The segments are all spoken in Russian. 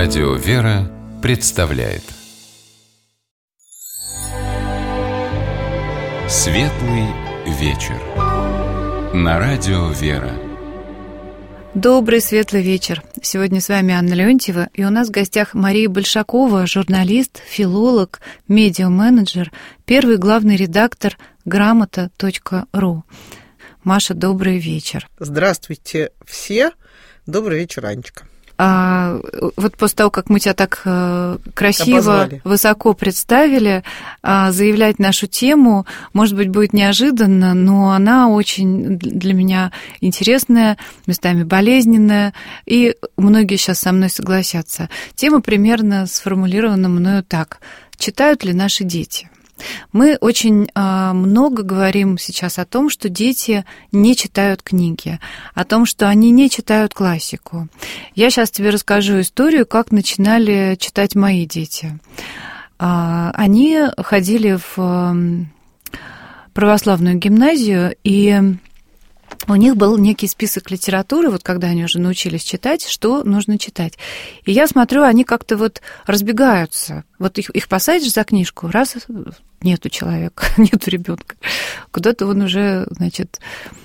Радио «Вера» представляет Светлый вечер на Радио «Вера». Добрый светлый вечер. Сегодня с вами Анна Леонтьева, и у нас в гостях Мария Большакова, журналист, филолог, медиа-менеджер, первый главный редактор Грамота.ру. Маша, добрый вечер. Здравствуйте все. Добрый вечер, Анечка. Вот после того, как мы тебя так красиво, обозвали, высоко представили, заявлять нашу тему, может быть, будет неожиданно, но она очень для меня интересная, местами болезненная, и многие сейчас со мной согласятся. Тема примерно сформулирована мною так. Читают ли наши дети? Мы очень много говорим сейчас о том, что дети не читают книги, о том, что они не читают классику. Я сейчас тебе расскажу историю, как начинали читать мои дети. Они ходили в православную гимназию, и у них был некий список литературы, вот когда они уже научились читать, что нужно читать. И я смотрю, они как-то вот разбегаются. Вот их посадишь за книжку, раз нету человека, нету ребенка, куда-то он уже, значит,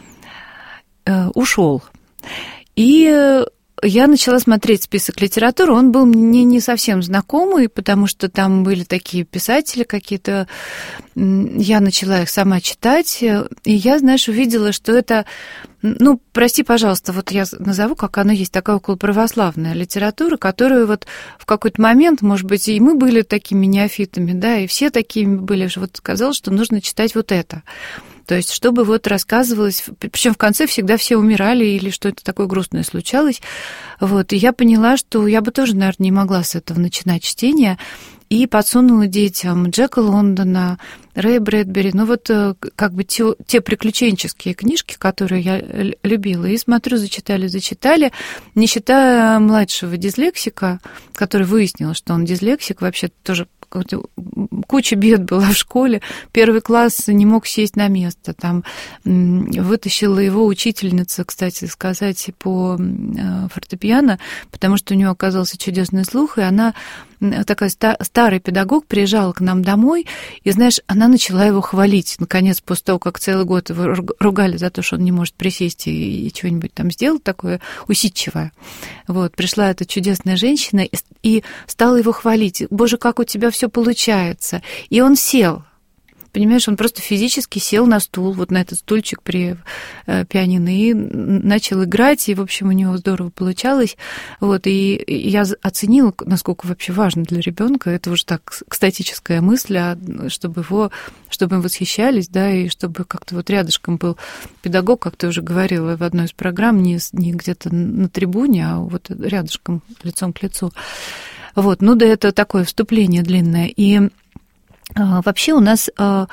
ушел. И я начала смотреть список литературы, он был мне не совсем знакомый, потому что там были такие писатели какие-то. Я начала их сама читать, и я, знаешь, увидела, что это, ну, прости, пожалуйста, вот я назову, как оно есть, такая околоправославная литература, которую вот в какой-то момент, может быть, и мы были такими неофитами, да, и все такими были, вот казалось, что нужно читать вот это. То есть, чтобы вот рассказывалось, причем в конце всегда все умирали или что-то такое грустное случалось. Вот, и я поняла, что я бы тоже, наверное, не могла с этого начинать чтение, и подсунула детям Джека Лондона, Рэя Брэдбери, ну вот как бы те приключенческие книжки, которые я любила, и смотрю, зачитали, не считая младшего дислексика, который выяснил, что он дислексик, вообще тоже куча бед была в школе, первый класс не мог сесть на место, там вытащила его учительница, кстати сказать, по фортепиано, потому что у нее оказался чудесный слух, и она такая старый педагог приезжала к нам домой, и, знаешь, она начала его хвалить, наконец, после того, как целый год его ругали за то, что он не может присесть и что-нибудь там сделать такое усидчивое. Вот, пришла эта чудесная женщина и стала его хвалить. Боже, как у тебя все получается. И он сел. Понимаешь, он просто физически сел на стул, вот на этот стульчик при пианино, и начал играть, и, в общем, у него здорово получалось. Вот, и я оценила, насколько вообще важно для ребенка. Это уже так экстатическая мысль, чтобы им восхищались, да, и чтобы как-то вот рядышком был педагог, как ты уже говорила в одной из программ, не где-то на трибуне, а вот рядышком, лицом к лицу. Вот, ну да, это такое вступление длинное. И вообще у нас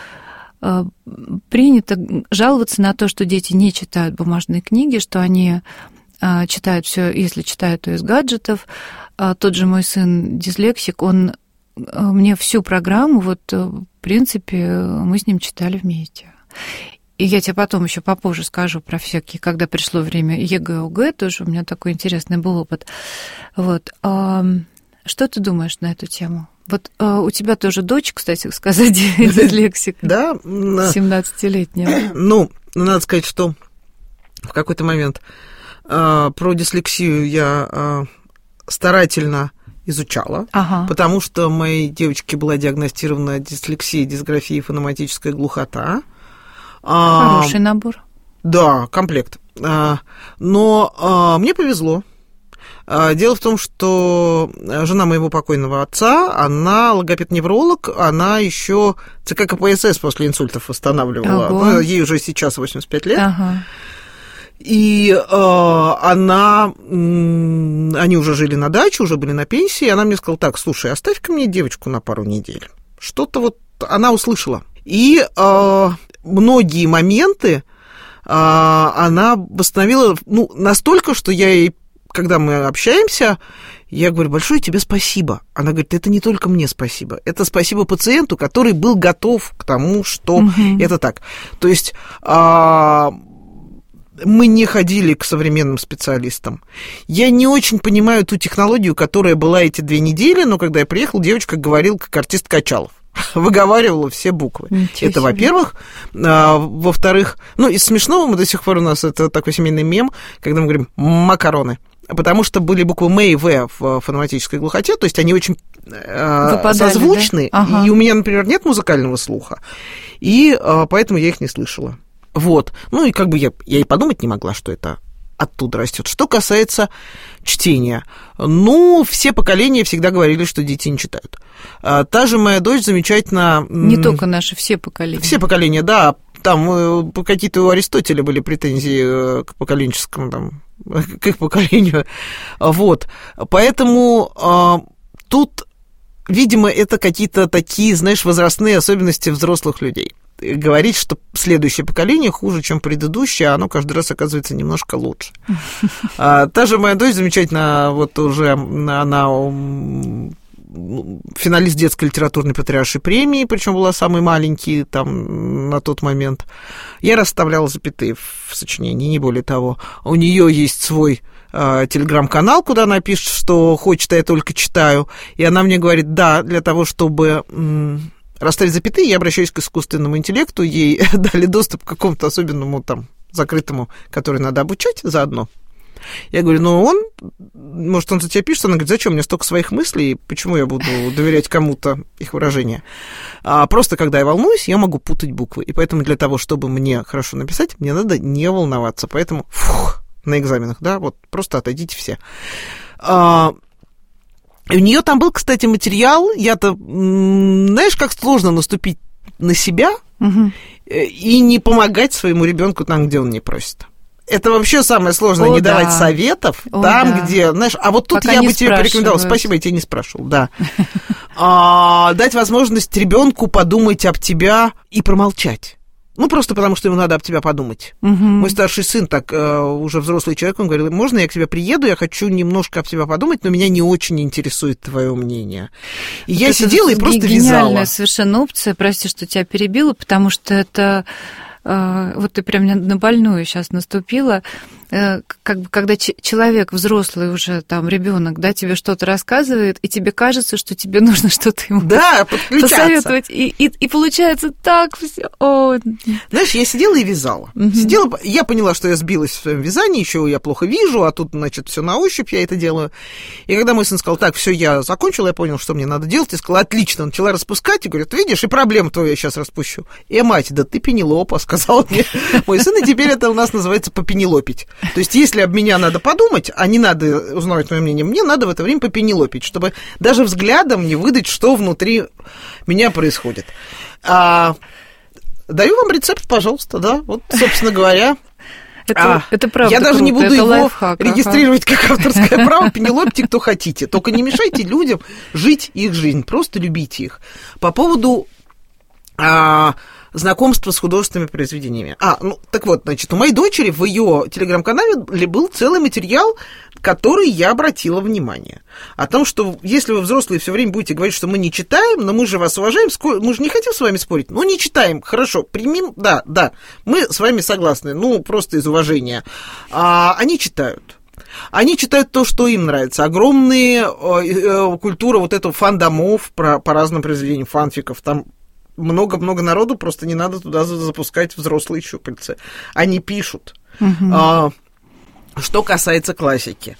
принято жаловаться на то, что дети не читают бумажные книги, что они читают все, если читают, то из гаджетов. Тот же мой сын дислексик, он мне всю программу, вот, в принципе, мы с ним читали вместе. И я тебе потом еще попозже скажу про всякие, когда пришло время ЕГЭ, ОГЭ, тоже у меня такой интересный был опыт. Вот. Что ты думаешь на эту тему? Вот у тебя тоже дочь, кстати сказать, дислексик, да, 17-летняя. Ну, надо сказать, что в какой-то момент про дислексию я старательно изучала, потому что моей девочке была диагностирована дислексия, дисграфия, фонематическая глухота. Хороший набор. Да, комплект. Но мне повезло. Дело в том, что жена моего покойного отца, она логопед-невролог, она еще ЦК КПСС после инсультов восстанавливала. Ну, ей уже сейчас 85 лет. И они уже жили на даче, уже были на пенсии, и она мне сказала: так, слушай, оставь-ка мне девочку на пару недель. Что-то вот она услышала. И многие моменты она восстановила, ну, настолько, что я ей, когда мы общаемся, я говорю: большое тебе спасибо. Она говорит: это не только мне спасибо, это спасибо пациенту, который был готов к тому, что это так. То есть мы не ходили к современным специалистам. Я не очень понимаю ту технологию, которая была эти 2 недели, но когда я приехал, девочка говорила, как артист Качалов. Выговаривала все буквы. Ничего это, себе. во-первых. Во-вторых, из смешного мы до сих пор, у нас это такой семейный мем, когда мы говорим «макароны». Потому что были буквы М и В в фонематической глухоте, то есть они очень созвучны. Да? Ага. И у меня, например, нет музыкального слуха, и поэтому я их не слышала. Вот. И я и подумать не могла, что это оттуда растет. Что касается чтения, все поколения всегда говорили, что дети не читают. Та же моя дочь замечательно... Не только наши, все поколения. Все поколения, да. Там какие-то у Аристотеля были претензии к поколенческому, к их поколению. Вот. Поэтому тут, видимо, это какие-то такие, возрастные особенности взрослых людей. Говорить, что следующее поколение хуже, чем предыдущее, оно каждый раз оказывается немножко лучше. Та же моя дочь замечательно, уже она финалист детской литературной патриаршей премии, причем была самый маленький там на тот момент. Я расставляла запятые в сочинении, не более того. У нее есть свой телеграм-канал, куда она пишет, что хочет, а я только читаю. И она мне говорит, да, для того, чтобы расставить запятые, я обращаюсь к искусственному интеллекту, ей дали доступ к какому-то особенному закрытому, который надо обучать заодно. Я говорю, может, он за тебя пишет? Она говорит, зачем мне столько своих мыслей, почему я буду доверять кому-то их выражения? Просто, когда я волнуюсь, я могу путать буквы, и поэтому для того, чтобы мне хорошо написать, мне надо не волноваться, поэтому на экзаменах, да, просто отойдите все. И у нее там был, кстати, материал, знаешь, как сложно наступить на себя и не помогать своему ребенку там, где он не просит. Это вообще самое сложное, не давать советов где, знаешь, тут пока я бы тебе порекомендовала, спасибо, я тебя не спрашивал, да. Дать возможность ребенку подумать об тебя и промолчать. Просто потому, что ему надо об тебя подумать. Мой старший сын, уже взрослый человек, он говорил, можно я к тебе приеду, я хочу немножко об тебя подумать, но меня не очень интересует твое мнение. И я сидела и просто вязала. Гениальная совершенно опция, прости, что тебя перебила, потому что это... ты прям на больную сейчас наступила, когда человек взрослый уже, ребенок, да, тебе что-то рассказывает, и тебе кажется, что тебе нужно что-то ему посоветовать, и получается так все. Знаешь, я сидела и вязала. Я поняла, что я сбилась в своем вязании, еще я плохо вижу, а тут, все на ощупь я это делаю. И когда мой сын сказал, так, все, я закончила, я понял, что мне надо делать, я сказала, отлично, начала распускать, и говорит, видишь, и проблему твою я сейчас распущу. И мать, да ты Пенелопа, сказал мне мой сын, и теперь это у нас называется попенелопить. То есть, если об меня надо подумать, а не надо узнавать мое мнение, мне надо в это время попенелопить, чтобы даже взглядом не выдать, что внутри меня происходит. Даю вам рецепт, пожалуйста, да, собственно говоря. Это правда. Я даже круто, не буду его лайфхак, регистрировать как авторское право. Пенелопьте, кто хотите. Только не мешайте людям жить их жизнь, просто любите их. По поводу знакомства с художественными произведениями. У моей дочери в ее телеграм-канале был целый материал, который я обратила внимание. О том, что если вы, взрослые, все время будете говорить, что мы не читаем, но мы же вас уважаем, мы же не хотим с вами спорить, не читаем, хорошо, примем, да, мы с вами согласны, просто из уважения. Они читают. Они читают то, что им нравится. Огромная культура этого фан-домов по разным произведениям, фанфиков, там много-много народу, просто не надо туда запускать взрослые щупальцы. Они пишут. Что касается классики.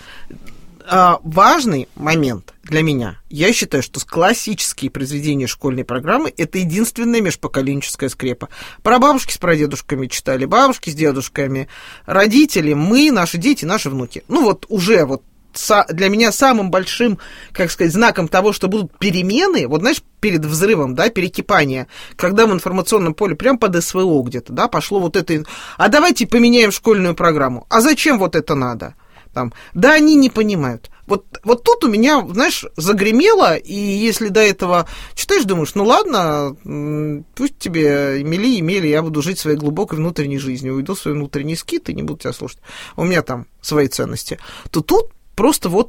Важный момент для меня. Я считаю, что классические произведения школьной программы – это единственная межпоколенческая скрепа. Прабабушки с прадедушками читали, бабушки с дедушками, родители, мы, наши дети, наши внуки. Уже для меня самым большим, знаком того, что будут перемены, перед взрывом, да, перекипание, когда в информационном поле, прям под СВО где-то, да, пошло это, а давайте поменяем школьную программу, а зачем это надо? Да, они не понимают. Тут у меня, загремело, и если до этого читаешь, думаешь, ладно, пусть тебе имели, я буду жить своей глубокой внутренней жизнью, уйду в свой внутренний скит и не буду тебя слушать, у меня там свои ценности, то тут просто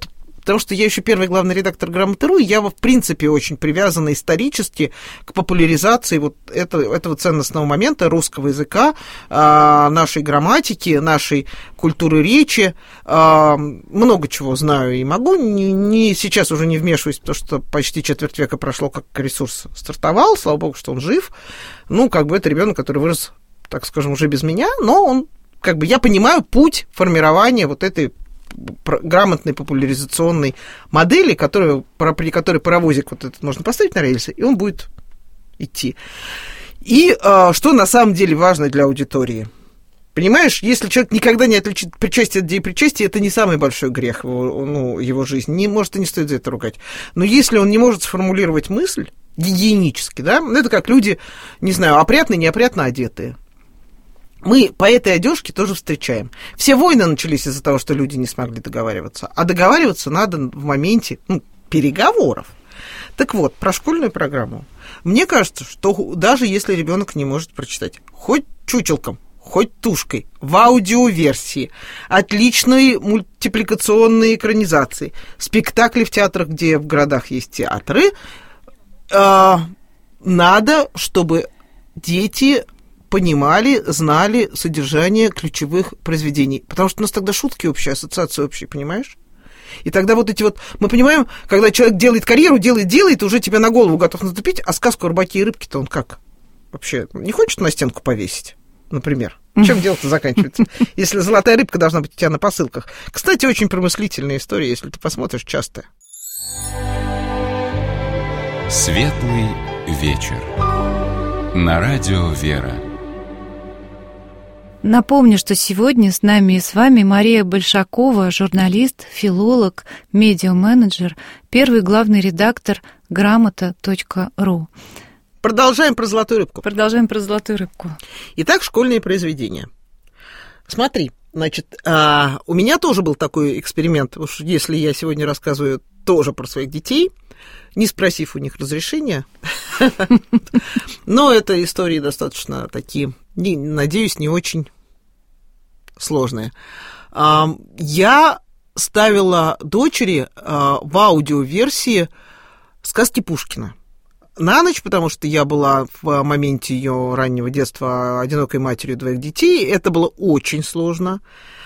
потому что я еще первый главный редактор «Грамоты.ру», и я, в принципе, очень привязана исторически к популяризации вот этого ценностного момента русского языка, нашей грамматики, нашей культуры речи. Много чего знаю и могу. Сейчас уже не вмешиваюсь, потому что почти четверть века прошло, как ресурс стартовал. Слава богу, что он жив. Это ребенок, который вырос, так скажем, уже без меня, но он, я понимаю путь формирования вот этой грамотной популяризационной модели, при которой паровозик вот этот можно поставить на рельсы, и он будет идти. И что на самом деле важно для аудитории? Понимаешь, если человек никогда не отличит причастие от деепричастия, это не самый большой грех его жизни. Может, и не стоит за это ругать. Но если он не может сформулировать мысль гигиенически, да, это как люди, не знаю, опрятные, неопрятно одетые. Мы по этой одежке тоже встречаем. Все войны начались из-за того, что люди не смогли договариваться. А договариваться надо в моменте переговоров. Так вот, про школьную программу. Мне кажется, что даже если ребенок не может прочитать хоть чучелком, хоть тушкой, в аудиоверсии, отличные мультипликационные экранизации, спектакли в театрах, где в городах есть театры, надо, чтобы дети понимали, знали содержание ключевых произведений. Потому что у нас тогда шутки общие, ассоциации общие, понимаешь? И тогда мы понимаем, когда человек делает карьеру, делает, уже тебя на голову готов наступить, а сказку о рыбаке и рыбке-то он как? Вообще не хочет на стенку повесить, например? Чем дело-то заканчивается? Если золотая рыбка должна быть у тебя на посылках. Кстати, очень промыслительная история, если ты посмотришь, часто. Светлый вечер. На радио «Вера». Напомню, что сегодня с нами и с вами Мария Большакова, журналист, филолог, медиа-менеджер, первый главный редактор Грамота.ру. Продолжаем про золотую рыбку. Итак, школьные произведения. Смотри, значит, у меня тоже был такой эксперимент, уж если я сегодня рассказываю тоже про своих детей, не спросив у них разрешения. Но это истории достаточно такие, надеюсь, не очень сложные. Я ставила дочери в аудиоверсии сказки Пушкина на ночь, потому что я была в моменте ее раннего детства одинокой матерью двоих детей. Это было очень сложно.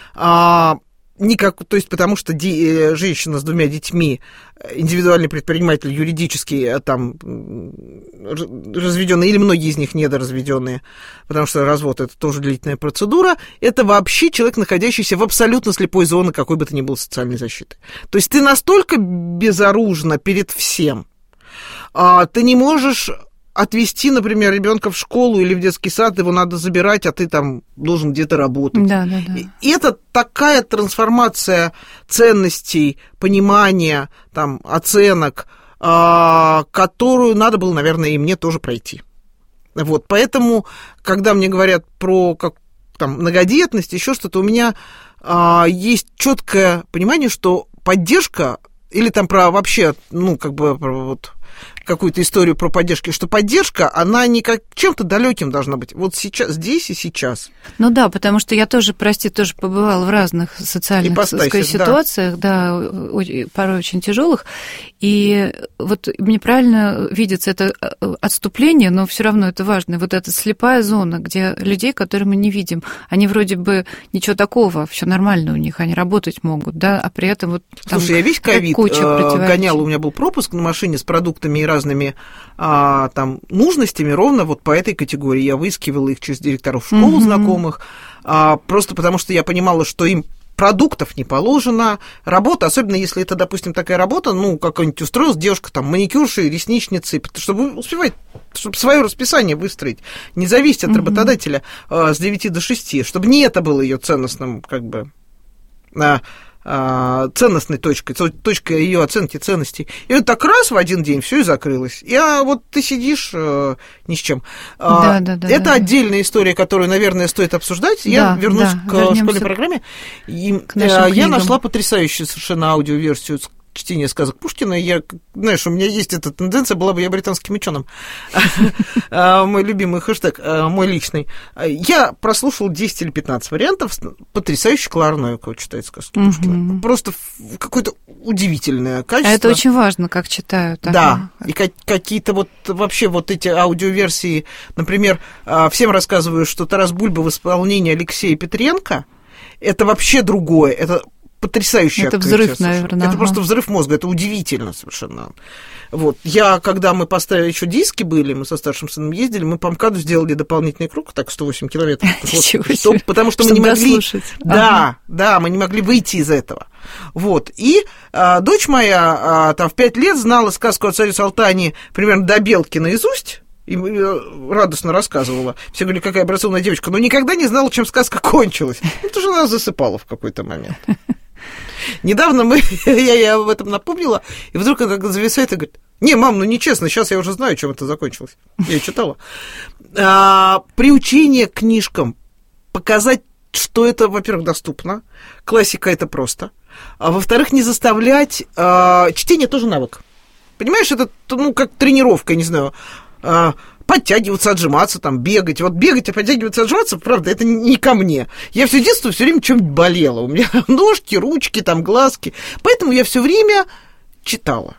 Потому что женщина с двумя детьми, индивидуальный предприниматель, юридически там разведенные, или многие из них недоразведенные, потому что развод — это тоже длительная процедура, это вообще человек, находящийся в абсолютно слепой зоне какой бы то ни было социальной защиты. То есть ты настолько безоружна перед всем, ты не можешь отвезти, например, ребенка в школу или в детский сад, его надо забирать, а ты там должен где-то работать. Да. И это такая трансформация ценностей, понимания, там, оценок, которую надо было, наверное, и мне тоже пройти. Вот, поэтому, когда мне говорят про многодетность, еще что-то, у меня есть четкое понимание, что поддержка, или там про вообще, какую-то историю про поддержку, что поддержка, она не как чем-то далеким должна быть. Вот сейчас, здесь и сейчас. Ну да, потому что я тоже побывала в разных социальных ситуациях, да, порой очень тяжелых. И вот мне правильно видится это отступление, но все равно это важно. Вот эта слепая зона, где людей, которые мы не видим, они вроде бы ничего такого, все нормально у них, они работать могут, да, а при этом вот там слушай, я весь ковид гонял, у меня был пропуск на машине с продуктами и разными нужностями ровно вот по этой категории. Я выискивала их через директоров школ знакомых, просто потому что я понимала, что им продуктов не положено, работа, особенно если это, допустим, такая работа, какой-нибудь устроилась девушка, там, маникюршей, ресничницей, чтобы успевать, чтобы свое расписание выстроить, не зависеть от работодателя с 9 до 6, чтобы не это было ее ценностным, ценностной точкой ее оценки ценностей. И вот так раз в один день все и закрылось. Вот ты сидишь ни с чем. Это отдельная история, которую, наверное, стоит обсуждать. Я вернусь к школьной программе. Я нашла потрясающую совершенно аудиоверсию чтения сказок Пушкина. Знаешь, у меня есть эта тенденция, была бы я британским ученым. Мой любимый хэштег, мой личный. Я прослушал 10 или 15 вариантов. Потрясающе Клара Новикова читает сказки Пушкина. Просто какой-то удивительное качество. Это очень важно, как читают. Да, и какие-то вот вообще вот эти аудиоверсии, например, всем рассказываю, что Тарас Бульба в исполнении Алексея Петренко, это вообще другое, это потрясающий актер. Это взрыв, наверное. Это просто взрыв мозга, это удивительно совершенно. Вот. Когда мы поставили, еще диски были, мы со старшим сыном ездили, мы по МКАДу сделали дополнительный круг, так, 108 километров. Потому что мы не могли... Да, мы не могли выйти из этого. Вот. И дочь моя там в 5 лет знала сказку о царе Салтане примерно до Белки наизусть, и радостно рассказывала. Все говорили, какая образованная девочка, но никогда не знала, чем сказка кончилась. Это же она засыпала в какой-то момент. Недавно я об этом напомнила, и вдруг она зависает и говорит: не, мам, ну нечестно, сейчас я уже знаю, чем это закончилось. Я читала. Приучение к книжкам, показать, что это, во-первых, доступно, классика это просто, а во-вторых, не заставлять... чтение тоже навык. Понимаешь, это, как тренировка, я не знаю... подтягиваться, отжиматься, там, бегать. Вот бегать и подтягиваться, отжиматься, правда, это не ко мне. Я все детство все время чем-нибудь болела. У меня ножки, ручки, там, глазки. Поэтому я все время читала.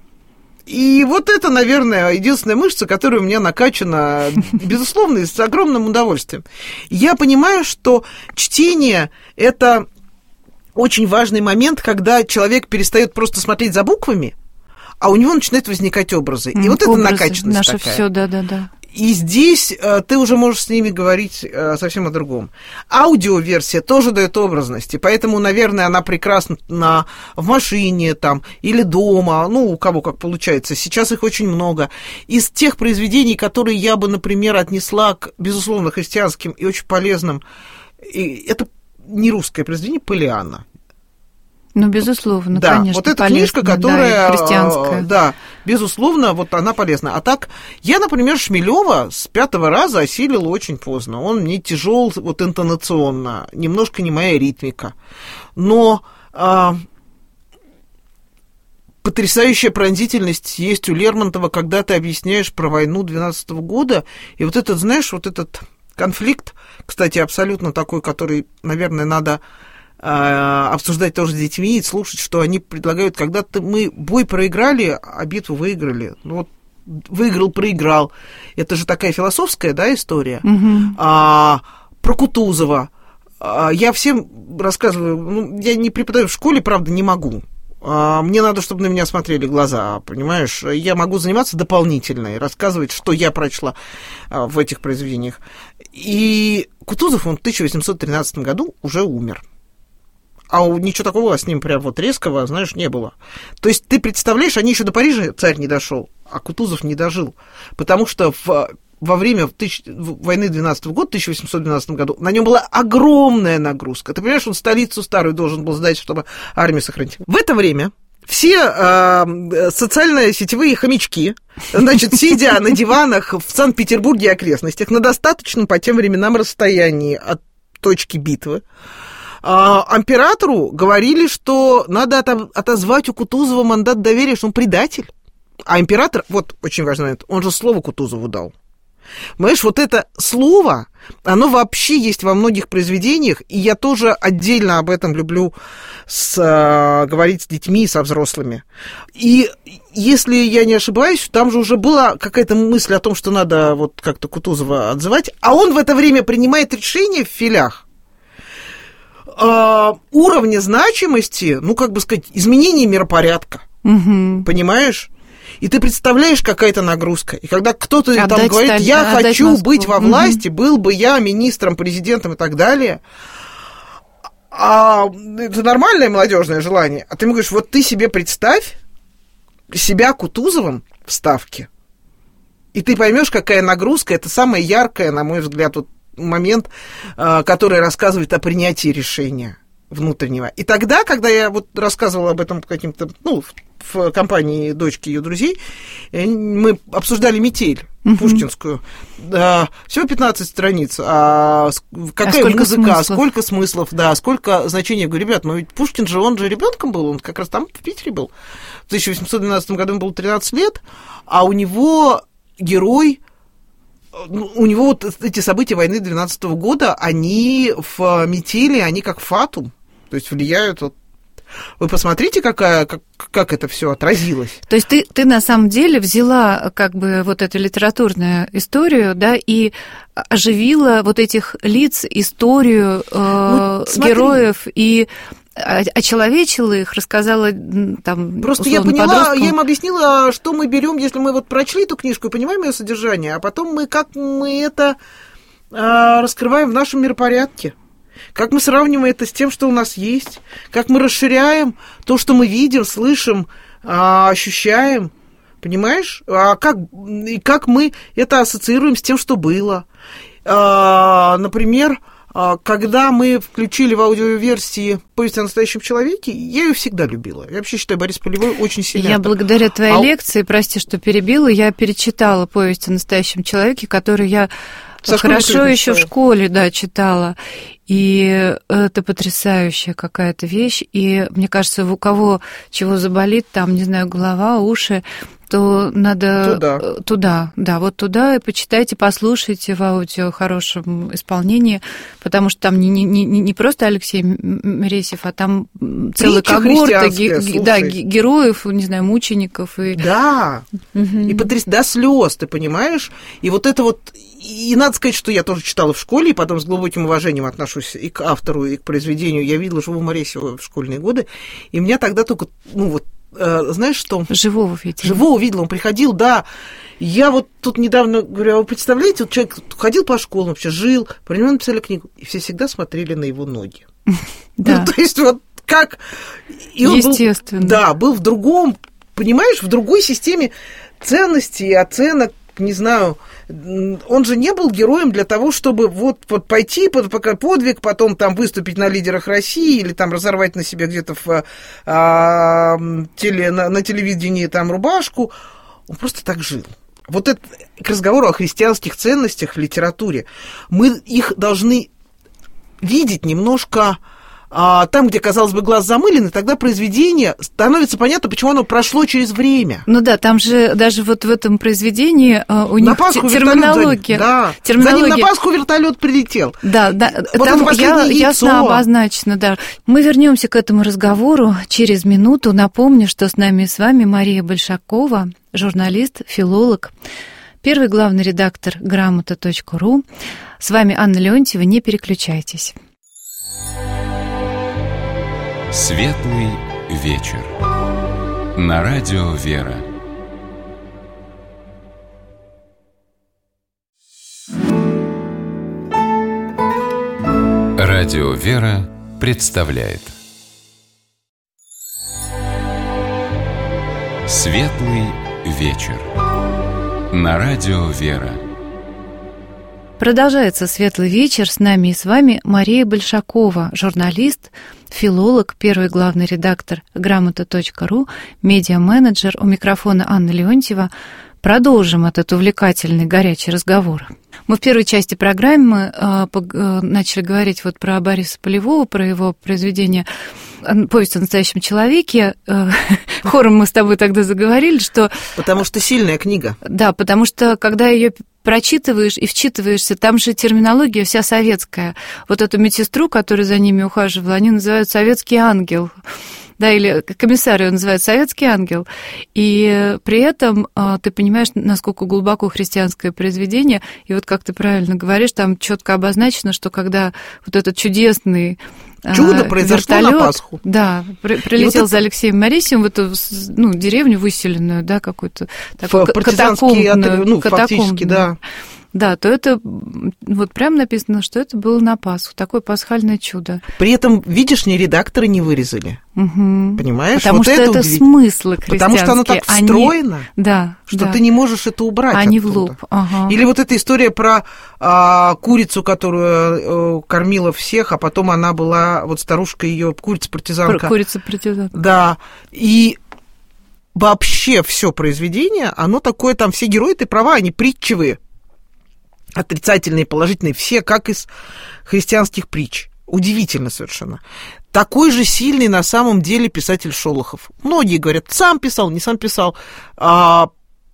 И вот это, наверное, единственная мышца, которая у меня накачана, безусловно, и с огромным удовольствием. Я понимаю, что чтение – это очень важный момент, когда человек перестает просто смотреть за буквами, а у него начинают возникать образы. И вот это накачанность наше такая. Всё, да. И здесь ты уже можешь с ними говорить совсем о другом. Аудиоверсия тоже дает образности, поэтому, наверное, она прекрасна в машине там, или дома, у кого как получается. Сейчас их очень много. Из тех произведений, которые я бы, например, отнесла к, безусловно, христианским и очень полезным, и это не русское произведение, «Полианна». Безусловно, да, конечно, вот эта полезно, книжка, которая, христианская. Да, безусловно, вот она полезна. А так, я, например, Шмелева с 5-го раза осилила очень поздно. Он мне тяжел вот интонационно, немножко не моя ритмика. Но потрясающая пронзительность есть у Лермонтова, когда ты объясняешь про войну 12-го года. И вот этот, знаешь, вот этот конфликт, кстати, абсолютно такой, который, наверное, надо... обсуждать тоже с детьми и слушать, что они предлагают, когда-то мы бой проиграли, а битву выиграли. Выиграл, проиграл. Это же такая философская, да, история. Про Кутузова. Я всем рассказываю, я не преподаю в школе, правда, не могу. Мне надо, чтобы на меня смотрели глаза, понимаешь? Я могу заниматься дополнительно и рассказывать, что я прочла в этих произведениях. И Кутузов, он в 1813 году уже умер. А ничего такого с ним прям вот резкого, знаешь, не было. То есть ты представляешь, они еще до Парижа царь не дошел, а Кутузов не дожил. Потому что во время войны 12-го года, в 1812 году, на нем была огромная нагрузка. Ты понимаешь, он столицу старую должен был сдать, чтобы армию сохранить. В это время все социально-сетевые хомячки, значит, сидя на диванах в Санкт-Петербурге и окрестностях на достаточном по тем временам расстоянии от точки битвы, императору говорили, что надо отозвать у Кутузова мандат доверия, что он предатель. А император, вот очень важный момент, он же слово Кутузову дал. Понимаешь, вот это слово, оно вообще есть во многих произведениях, и я тоже отдельно об этом люблю говорить с детьми и со взрослыми. И если я не ошибаюсь, там же уже была какая-то мысль о том, что надо вот как-то Кутузова отзывать, а он в это время принимает решение в филях уровня значимости, изменения миропорядка. Понимаешь? И ты представляешь, какая-то нагрузка. И когда кто-то там говорит, я хочу быть во власти, был бы я министром, президентом и так далее, это нормальное молодежное желание. А ты ему говоришь, вот ты себе представь себя Кутузовым в Ставке, и ты поймешь, какая нагрузка. Это самая яркая, на мой взгляд, момент, который рассказывает о принятии решения внутреннего. И тогда, когда я вот рассказывала об этом каким-то, в компании дочки ее друзей, мы обсуждали «Метель» пушкинскую. Всего 15 страниц. Какая музыка, сколько смыслов, сколько значений. Я говорю, ребят, ведь Пушкин же, он же ребенком был, он как раз там в Питере был. В 1812 году ему было 13 лет, а у него герой... У него вот эти события войны 12-го года, они в «Метели», они как фатум, то есть влияют. Вы посмотрите, как это все отразилось. То есть ты на самом деле взяла как бы вот эту литературную историю, да, и оживила вот этих лиц, историю героев и очеловечила их, рассказала там. Просто я поняла, подросткам. Я им объяснила, что мы берем, если мы вот прочли эту книжку и понимаем ее содержание, а потом как мы это раскрываем в нашем миропорядке. Как мы сравниваем это с тем, что у нас есть, как мы расширяем то, что мы видим, слышим, ощущаем, понимаешь? Как мы это ассоциируем с тем, что было. Например, когда мы включили в аудиоверсии «Повесть о настоящем человеке», я ее всегда любила. Я вообще считаю Борис Полевой очень сильный автор. Я благодаря твоей лекции, прости, что перебила, я перечитала «Повесть о настоящем человеке», которую я хорошо еще в школе, да, читала. И это потрясающая какая-то вещь. И мне кажется, у кого чего заболит, там, не знаю, голова, уши, то надо туда, вот туда, и почитайте, послушайте в аудио хорошем исполнении, потому что там не просто Алексей Мересьев, а там целая когорта героев, не знаю, мучеников. Да, и до слез, ты понимаешь? И вот это вот, и надо сказать, что я тоже читала в школе, и потом с глубоким уважением отношусь и к автору, и к произведению. Я видела живого Мересьева в школьные годы, и меня тогда только, знаешь что? Живого видела. Живого видела, он приходил, да. Я вот тут недавно говорю, а вы представляете, вот человек ходил по школам, вообще жил, про него написали книгу, и все всегда смотрели на его ноги. Да. То есть вот как... Естественно. Был в другом, понимаешь, в другой системе ценностей и оценок, не знаю, он же не был героем для того, чтобы вот пойти пока подвиг, потом там выступить на лидерах России или там разорвать на себе где-то на телевидении там рубашку. Он просто так жил. Вот это к разговору о христианских ценностях в литературе. Мы их должны видеть немножко там, где, казалось бы, глаз замылен, и тогда произведение становится понятно, почему оно прошло через время. Ну да, там же даже вот в этом произведении у них терминология. Да, за ним на Пасху вертолет прилетел. Да, вот там ясно обозначено, да. Мы вернемся к этому разговору через минуту. Напомню, что с нами и с вами Мария Большакова, журналист, филолог, первый главный редактор грамота.ру. С вами Анна Леонтьева, не переключайтесь. Светлый вечер. На радио «Вера». Радио «Вера» представляет Светлый вечер. На радио «Вера». Продолжается «Светлый вечер». С нами и с вами Мария Большакова, журналист, филолог, первый главный редактор грамота.ру, медиа-менеджер. У микрофона Анна Леонтьева. Продолжим этот увлекательный, горячий разговор. Мы в первой части программы начали говорить вот про Бориса Полевого, про его произведение «Повесть о настоящем человеке». Хором мы с тобой тогда заговорили, что... Потому что сильная книга. Да, потому что, когда ее прочитываешь и вчитываешься, там же терминология вся советская. Вот эту медсестру, которая за ними ухаживала, они называют «советский ангел». Да, или комиссар его называют «советский ангел». И при этом ты понимаешь, насколько глубоко христианское произведение. И вот, как ты правильно говоришь, там четко обозначено, что когда вот этот чудесный чудо произошло вертолет, на Пасху. Да, прилетел вот за Алексеем Мересьевым в эту деревню выселенную, да, какую-то такую катакомбную. Фактически, да. Да, то это вот прям написано, что это было на Пасху, такое пасхальное чудо. При этом, видишь, ни редакторы не вырезали. Угу. Понимаешь? Потому вот что это смыслы христианские. Потому что оно так встроено, что ты не можешь это убрать. Они в лоб. Ага. Или вот эта история про курицу, которую кормила всех, а потом она была, вот старушка ее, курица-партизанка. Курица-партизанка. Да, и... Вообще все произведение, оно такое, там все герои, ты права, они притчевые. Отрицательные, положительные, все как из христианских притч. Удивительно совершенно. Такой же сильный на самом деле писатель Шолохов. Многие говорят, сам писал, не сам писал. Там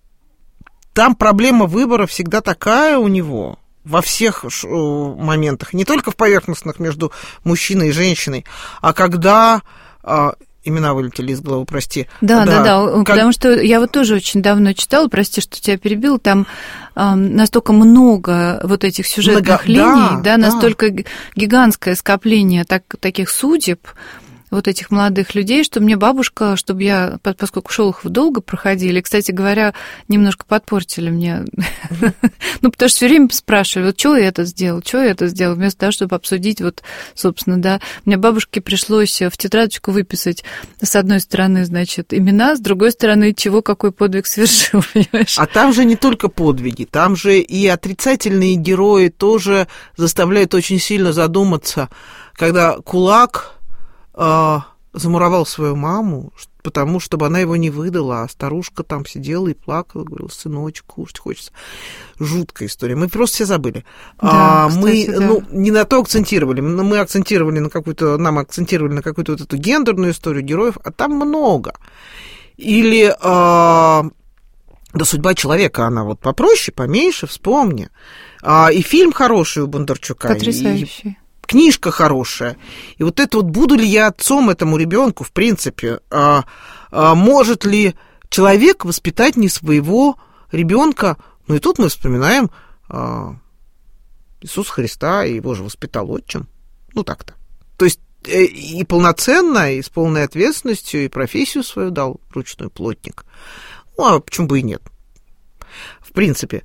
проблема выбора всегда такая у него во всех моментах. Не только в поверхностных между мужчиной и женщиной, а когда имена вылетели из головы, прости. Да. Потому что я вот тоже очень давно читала, прости, что тебя перебила, там настолько много вот этих сюжетных линий, настолько гигантское скопление таких судеб, вот этих молодых людей, что мне бабушка, чтобы я, поскольку Шолохов долго проходили, кстати говоря, немножко подпортили мне, потому что все время спрашивали, вот что я это сделал, вместо того, чтобы обсудить, вот, собственно, да, мне бабушке пришлось в тетрадочку выписать с одной стороны, значит, имена, с другой стороны, чего какой подвиг совершил, понимаешь? А там же не только подвиги, там же и отрицательные герои тоже заставляют очень сильно задуматься, когда кулак замуровал свою маму, потому чтобы она его не выдала, а старушка там сидела и плакала, говорила, сыночек, кушать хочется. Жуткая история. Мы просто все забыли. Да, мы кстати, да. Не на то акцентировали. Мы акцентировали на какую-то вот эту гендерную историю героев, а там много. Или судьба человека, она вот попроще, поменьше, вспомни. И фильм хороший у Бондарчука. Потрясающий. Книжка хорошая. И вот это вот, буду ли я отцом этому ребенку, в принципе, может ли человек воспитать не своего ребенка? Ну и тут мы вспоминаем Иисуса Христа, и его же воспитал отчим. Ну так-то. То есть и полноценно, и с полной ответственностью, и профессию свою дал ручной плотник. Ну, а почему бы и нет? В принципе.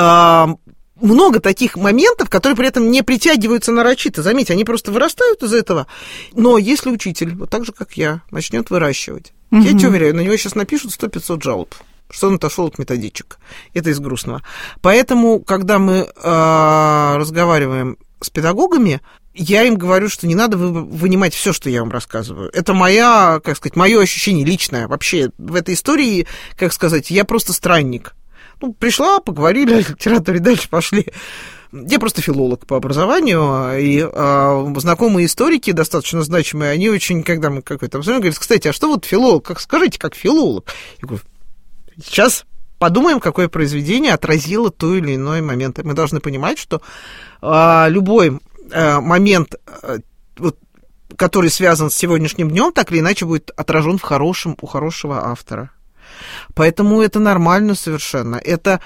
Много таких моментов, которые при этом не притягиваются нарочито. Заметьте, они просто вырастают из этого. Но если учитель, вот так же, как я, начнет выращивать, я тебе уверяю, на него сейчас напишут 100-500 жалоб, что он отошел от методичек. Это из грустного. Поэтому, когда мы разговариваем с педагогами, я им говорю, что не надо вынимать все, что я вам рассказываю. Это мое ощущение личное. Вообще в этой истории, я просто странник. Пришла, поговорили о литературе, дальше пошли. Я просто филолог по образованию, и знакомые историки, достаточно значимые, они очень, когда мы какой-то обсуждаем, говорят, кстати, а что вот филолог, скажите, как филолог? Я говорю, сейчас подумаем, какое произведение отразило то или иной момент. Мы должны понимать, что любой момент, который связан с сегодняшним днем, так или иначе будет отражен у хорошего автора. Поэтому это нормально совершенно. Это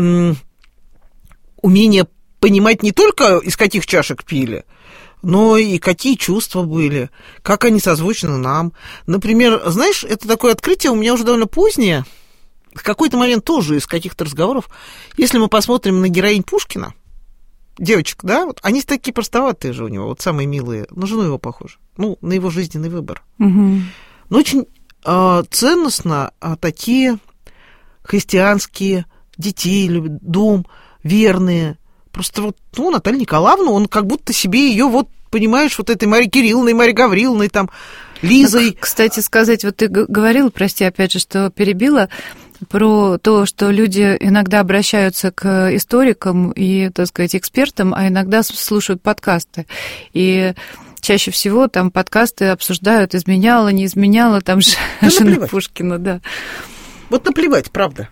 умение понимать не только, из каких чашек пили, но и какие чувства были, как они созвучны нам. Например, знаешь, это такое открытие у меня уже довольно позднее. В какой-то момент тоже из каких-то разговоров. Если мы посмотрим на героинь Пушкина, девочек, да, вот они такие простоватые же у него, вот самые милые, на жену его похожи, на его жизненный выбор. Но очень ценностно такие христианские, детей любят, дом, верные. Просто Наталью Николаевну, он как будто себе ее, понимаешь, этой Марьей Кирилловной, Марьей Гавриловной, там, Лизой. Так, кстати сказать, ты говорила, прости, опять же, что перебила, про то, что люди иногда обращаются к историкам и, так сказать, экспертам, а иногда слушают подкасты. И чаще всего там подкасты обсуждают, изменяла, не изменяла, там жена Пушкина, да. Наплевать, правда.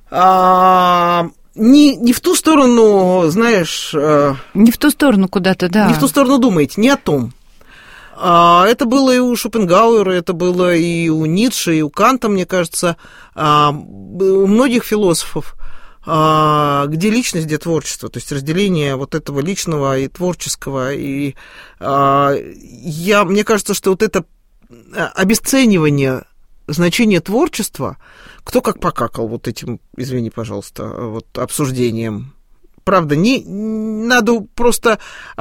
Не в ту сторону, знаешь... Не в ту сторону куда-то, да. Не в ту сторону думаете, не о том. Это было и у Шопенгауэра, это было и у Ницше, и у Канта, мне кажется, у многих философов, где личность, где творчество, то есть разделение этого личного и творческого. И мне кажется, что это обесценивание значения творчества, кто как покакал этим, извини, пожалуйста, обсуждением. Правда, не надо просто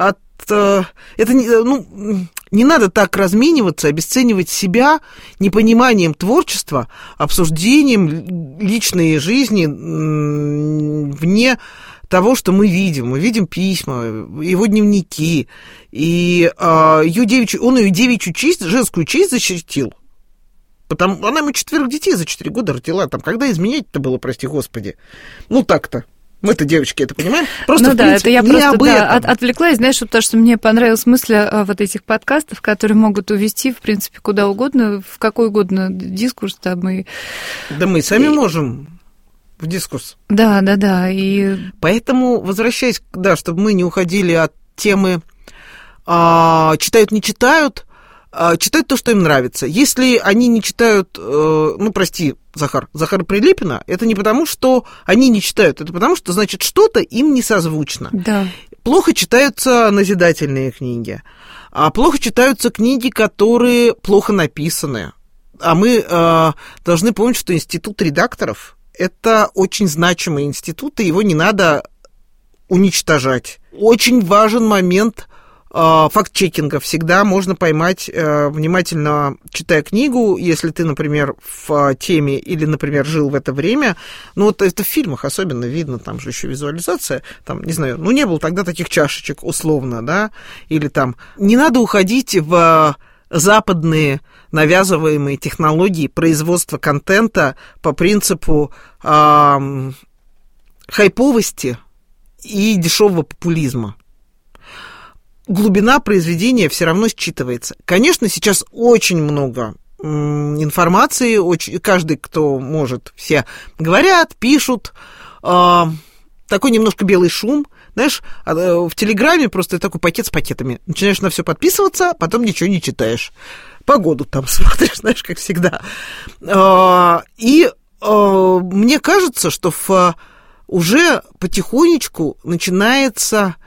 не надо так размениваться, обесценивать себя непониманием творчества, обсуждением личной жизни вне того, что мы видим. Мы видим письма, его дневники, и он ее девичью честь, женскую честь защитил. Она ему 4 детей за 4 года родила. Когда изменять-то было, прости господи? Так-то. Мы-то, девочки, это понимаем? Просто, в принципе, это я просто отвлеклась, знаешь, потому что мне понравилась мысль этих подкастов, которые могут увести, в принципе, куда угодно, в какой угодно дискурс там. Да мы сами можем в дискурс. Да. И... Поэтому, возвращаясь, чтобы мы не уходили от темы читают, не читают, читают то, что им нравится. Если они не читают, прости, Захара Прилепина, это не потому, что они не читают, это потому, что, значит, что-то им не созвучно. Да. Плохо читаются назидательные книги, а плохо читаются книги, которые плохо написаны. А мы должны помнить, что институт редакторов – это очень значимый институт, и его не надо уничтожать. Очень важен момент факт-чекинга. Всегда можно поймать, внимательно читая книгу, если ты, например, в теме или, например, жил в это время. Это в фильмах особенно видно, там же еще визуализация, там, не знаю, не было тогда таких чашечек условно, да, или там. Не надо уходить в западные навязываемые технологии производства контента по принципу хайповости и дешевого популизма. Глубина произведения все равно считывается. Конечно, сейчас очень много информации, каждый, кто может, все говорят, пишут, такой немножко белый шум. Знаешь, в Телеграме просто такой пакет с пакетами. Начинаешь на все подписываться, потом ничего не читаешь. Погоду там смотришь, знаешь, как всегда. И мне кажется, что уже потихонечку начинает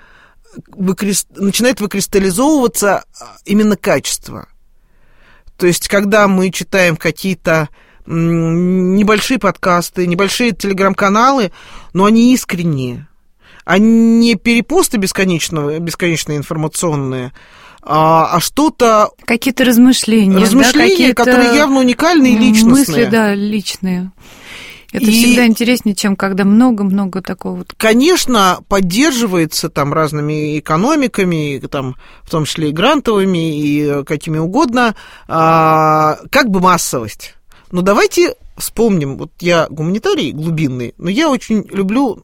выкристаллизовываться именно качество. То есть, когда мы читаем какие-то небольшие подкасты, небольшие телеграм-каналы, но они искренние, а не перепосты бесконечные информационные, а что-то... Какие-то размышления, да, которые явно уникальные и личностные. Мысли, да, личные. Это всегда интереснее, чем когда много-много такого. Конечно, поддерживается там разными экономиками, там, в том числе и грантовыми, и какими угодно, как бы массовость. Но давайте вспомним, вот я гуманитарий глубинный, но я очень люблю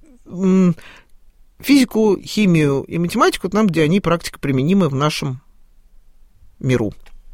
физику, химию и математику там, где они практико применимы в нашем миру.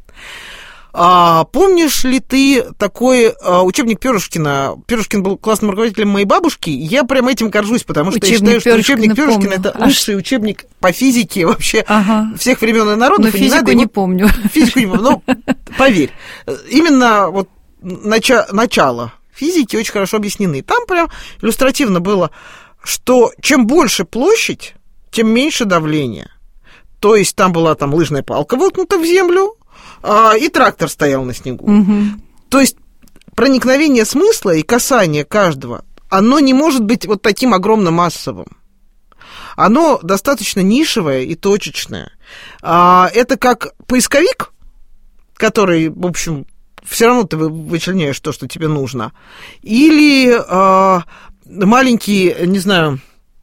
Помнишь ли ты такой учебник Пёрышкина? Пёрышкин был классным руководителем моей бабушки. Я прям этим горжусь, потому что я считаю, что учебник Пёрышкина – это лучший учебник по физике вообще всех времен и народов. Но физику не помню. Физику не помню, но поверь. Именно вот начало физики очень хорошо объяснены. Там прям иллюстративно было, что чем больше площадь, тем меньше давление. То есть там была лыжная палка воткнута в землю, и трактор стоял на снегу. Угу. То есть проникновение смысла и касание каждого, оно не может быть вот таким огромно массовым. Оно достаточно нишевое и точечное. Это как поисковик, который, в общем, все равно ты вычленяешь то, что тебе нужно. Или маленький, не знаю,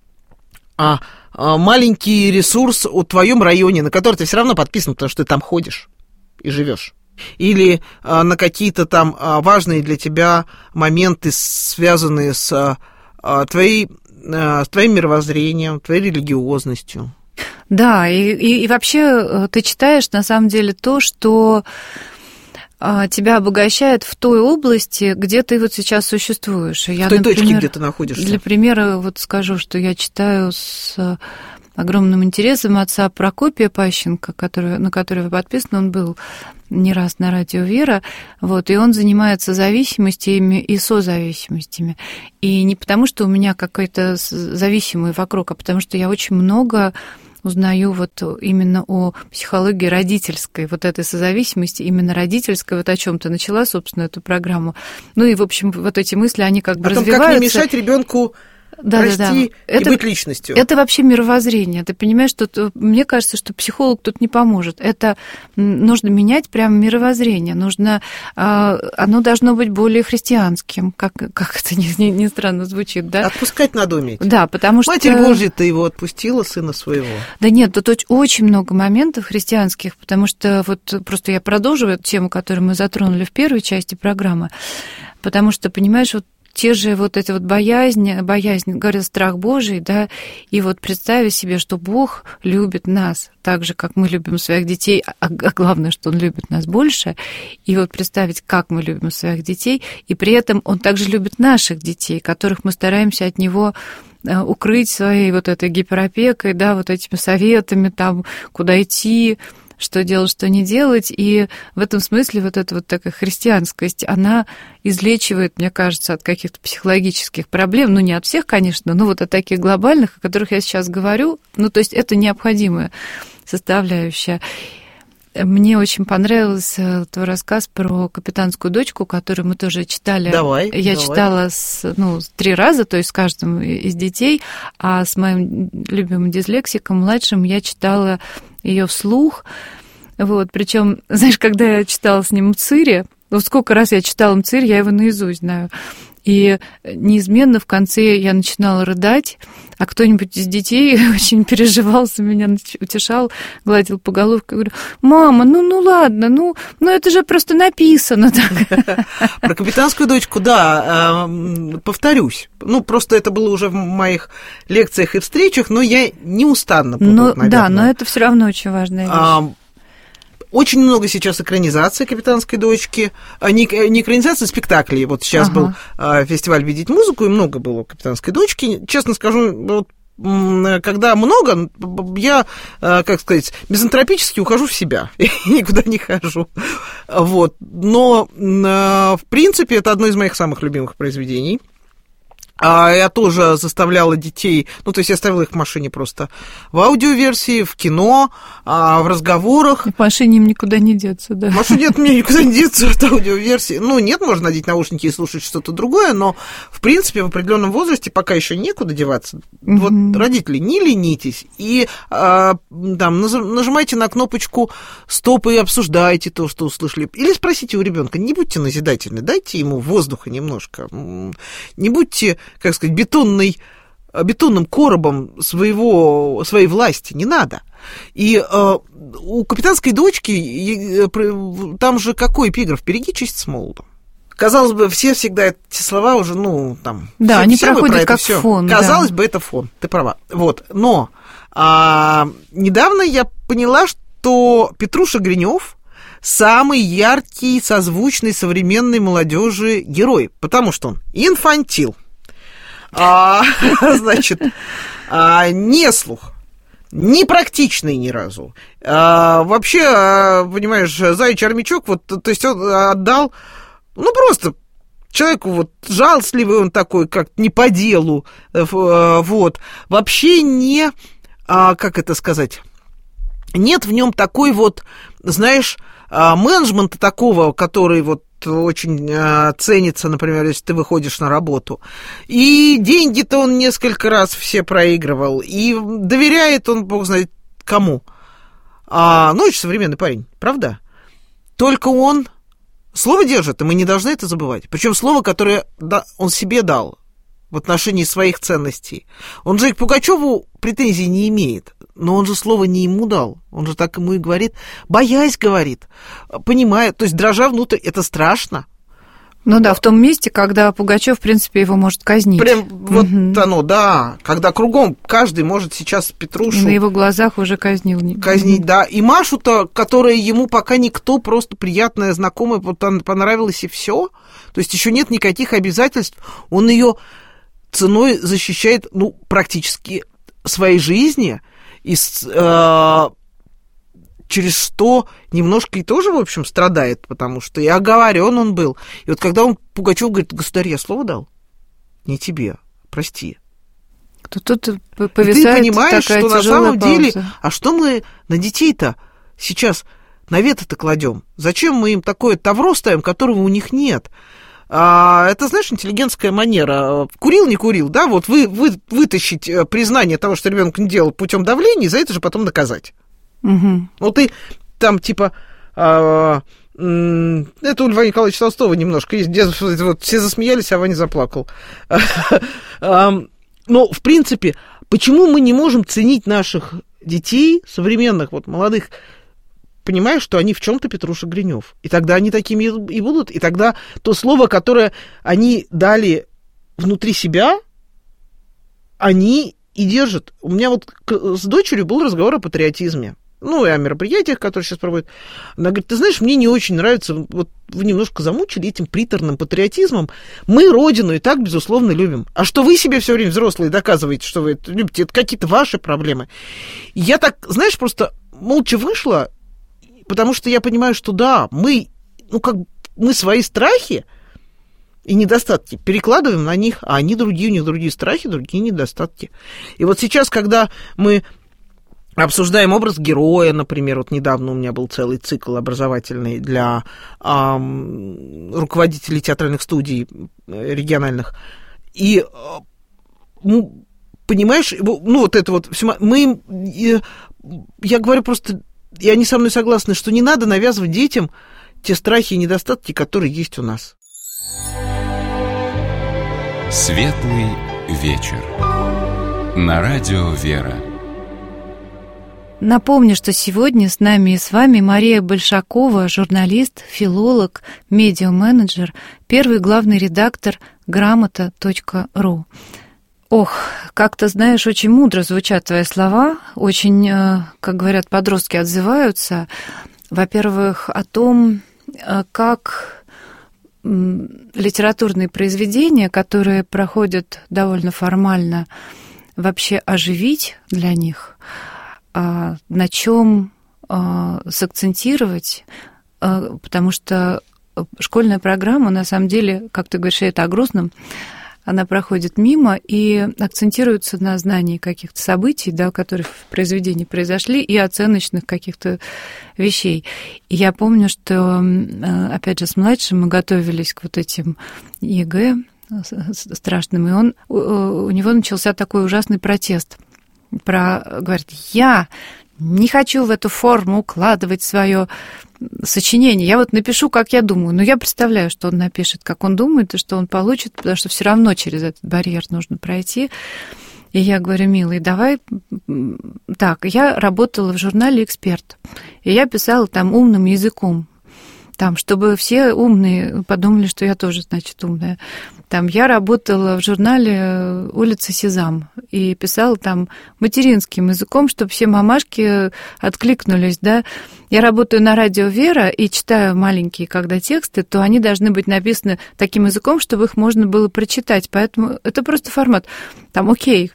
маленький ресурс в твоем районе, на который ты все равно подписан, потому что ты там ходишь и живешь. Или на какие-то там важные для тебя моменты, связанные с твоим мировоззрением, твоей религиозностью. Да, и вообще ты читаешь, на самом деле, то, что тебя обогащает в той области, где ты вот сейчас существуешь. В той точке, где ты находишься. Для примера вот скажу, что я читаю с огромным интересом отца Прокопия Пащенко, на который вы подписаны, он был не раз на радио «Вера», вот, и он занимается зависимостями и созависимостями. И не потому, что у меня какой-то зависимый вокруг, а потому что я очень много узнаю вот именно о психологии родительской, вот этой созависимости, именно родительской, вот о чем ты начала, собственно, эту программу. Ну и, в общем, вот эти мысли, они как бы развиваются. Как не мешать ребенку расти и быть личностью. Это вообще мировоззрение. Ты понимаешь, что мне кажется, что психолог тут не поможет. Это нужно менять прямо мировоззрение. Оно должно быть более христианским, как это не странно звучит, да? Отпускать надо уметь. Да, потому что... Матерь Божья-то его отпустила, сына своего. Да нет, тут очень много моментов христианских, потому что вот просто я продолжу эту тему, которую мы затронули в первой части программы, потому что, понимаешь, вот те же вот эти вот боязнь, говорят, страх Божий, да, и вот представить себе, что Бог любит нас так же, как мы любим своих детей, а главное, что Он любит нас больше, и вот представить, как мы любим своих детей, и при этом Он также любит наших детей, которых мы стараемся от Него укрыть своей вот этой гиперопекой, да, вот этими советами, там, куда идти, что делать, что не делать. И в этом смысле вот эта вот такая христианскость, она излечивает, мне кажется, от каких-то психологических проблем. Ну, не от всех, конечно, но вот от таких глобальных, о которых я сейчас говорю. Ну, то есть это необходимая составляющая. Мне очень понравился твой рассказ про капитанскую дочку, которую мы тоже читали. Я читала 3 раза, то есть с каждым из детей, а с моим любимым дислексиком, младшим, я читала ее вслух. Вот, причем, знаешь, когда я читала с ним Мцыри, вот сколько раз я читала Мцыри, я его наизусть знаю. И неизменно в конце я начинала рыдать, а кто-нибудь из детей очень переживал за меня, утешал, гладил по головке. Говорю: мама, ну ладно, ну это же просто написано так. Про капитанскую дочку, да, повторюсь. Ну, просто это было уже в моих лекциях и встречах, но я неустанно буду, наверное. Да, но это все равно очень важная вещь. Очень много сейчас экранизаций «Капитанской дочки». Не экранизаций, а спектаклей. Вот сейчас был фестиваль «Видеть музыку», и много было «Капитанской дочки». Честно скажу, вот, когда много, я, мизантропически ухожу в себя. Я никуда не хожу. Вот. Но, в принципе, это одно из моих самых любимых произведений. Я тоже заставляла детей, то есть я ставила их в машине просто в аудиоверсии, в кино, в разговорах. В машине им никуда не деться, да. В машине от меня никуда не деться от аудиоверсии. Нет, можно надеть наушники и слушать что-то другое, но, в принципе, в определенном возрасте пока еще некуда деваться. Вот, родители, не ленитесь и нажимайте на кнопочку «Стоп» и обсуждайте то, что услышали. Или спросите у ребенка, не будьте назидательны, дайте ему воздуха немножко, не будьте, бетонным коробом своей власти, не надо. И у капитанской дочки, там же какой эпиграф? «Береги честь с молотом». Казалось бы, все всегда эти слова уже, Да, они проходят как фон. Казалось бы, это фон, ты права. Вот, но недавно я поняла, что Петруша Гринёв самый яркий, созвучный современной молодежи герой, потому что он инфантил. Не слух, не практичный ни разу. Вообще, понимаешь, заячий армячок, то есть он отдал, просто человеку жалостливый он такой, как не по делу, вот. Вообще не, как это сказать, нет в нем такой знаешь, менеджмента такого, который очень ценится, например, если ты выходишь на работу. И деньги-то он несколько раз все проигрывал. И доверяет он, бог знает, кому. Очень современный парень, правда? Только он слово держит, и мы не должны это забывать. Причем слово, которое он себе дал в отношении своих ценностей. Он же к Пугачеву претензий не имеет, но он же слово не ему дал. Он же так ему и говорит, боясь говорит, понимая, то есть дрожа внутрь, это страшно. В том месте, когда Пугачев, в принципе, его может казнить. Прям оно, да, когда кругом каждый может сейчас Петрушу... На его глазах уже казнил. Казнить, да. И Машу-то, которая ему пока никто, просто приятная, знакомая, понравилась и все. То есть еще нет никаких обязательств. Он ее ценой защищает, практически своей жизни, и через что немножко и тоже, в общем, страдает, потому что и оговорен он был. И когда он Пугачев говорит, государь, я слово дал? Не тебе, прости. Тут повисает и ты понимаешь, такая что на самом пауза. деле, а что мы на детей-то сейчас навет-то кладем? Зачем мы им такое тавро ставим, которого у них нет? Это, знаешь, интеллигентская манера. Курил, не курил, да, вытащить признание того, что ребенок не делал путем давления, и за это же потом наказать. Угу. Ты там, это у Льва Николаевича Толстого немножко есть, где все засмеялись, а Ваня заплакал. Но, в принципе, почему мы не можем ценить наших детей, современных, молодых, понимая, что они в чем-то Петруша Гринёв. И тогда они такими и будут. И тогда то слово, которое они дали внутри себя, они и держат. У меня с дочерью был разговор о патриотизме. И о мероприятиях, которые сейчас проводят. Она говорит, ты знаешь, мне не очень нравится, вы немножко замучили этим приторным патриотизмом. Мы родину и так, безусловно, любим. А что вы себе все время, взрослые, доказываете, что вы это любите, это какие-то ваши проблемы. И я так, знаешь, просто молча вышла, потому что я понимаю, что да, мы свои страхи и недостатки перекладываем на них, а они другие, у них другие страхи, другие недостатки. И вот сейчас, когда мы обсуждаем образ героя, например, вот недавно у меня был целый цикл образовательный для руководителей театральных студий региональных, и, понимаешь, вот это вот, я говорю просто, и они со мной согласны, что не надо навязывать детям те страхи и недостатки, которые есть у нас. Светлый вечер. На радио «Вера». Напомню, что сегодня с нами и с вами Мария Большакова, журналист, филолог, медиа-менеджер, первый главный редактор Грамота.ру. Ох, как-то, знаешь, очень мудро звучат твои слова, очень, как говорят подростки, отзываются. Во-первых, о том, как литературные произведения, которые проходят довольно формально, вообще оживить для них, на чем сакцентировать, потому что школьная программа, на самом деле, как ты говоришь, это о грустном, она проходит мимо и акцентируется на знании каких-то событий, да, которые в произведении произошли, и оценочных каких-то вещей. И я помню, что, опять же, с младшим мы готовились к вот этим ЕГЭ страшным, и у него начался такой ужасный протест. Говорит, я не хочу в эту форму укладывать свое сочинение. Я вот напишу, как я думаю, но я представляю, что он напишет, как он думает, и что он получит, потому что все равно через этот барьер нужно пройти. И я говорю, милый, давай так. Я работала в журнале «Эксперт», и я писала там умным языком, там, чтобы все умные подумали, что я тоже, значит, умная. Там я работала в журнале «Улица Сезам» и писала там материнским языком, чтобы все мамашки откликнулись, да. Я работаю на радио «Вера» и читаю маленькие, когда тексты, то они должны быть написаны таким языком, чтобы их можно было прочитать. Поэтому это просто формат. Там, окей,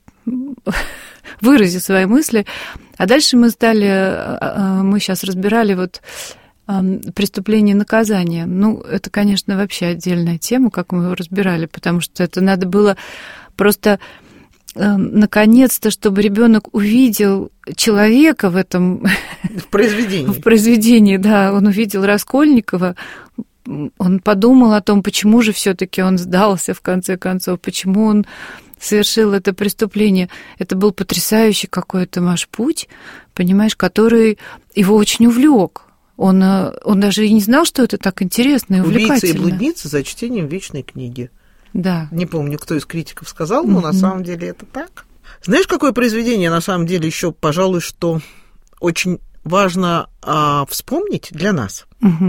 вырази свои мысли. А дальше мы сейчас разбирали вот преступление и наказание. Ну, это, конечно, вообще отдельная тема, как мы его разбирали, потому что это надо было просто наконец-то, чтобы ребенок увидел человека в этом... В произведении. В произведении, да. Он увидел Раскольникова, он подумал о том, почему же все-таки он сдался, в конце концов, почему он совершил это преступление. Это был потрясающий какой-то, Маш, путь, понимаешь, который его очень увлек. Он даже и не знал, что это так интересно и увлекательно. «Убийца и блудница» за чтением вечной книги. Да. Не помню, кто из критиков сказал, но на самом деле это так. Знаешь, какое произведение на самом деле еще, пожалуй, что очень важно вспомнить для нас,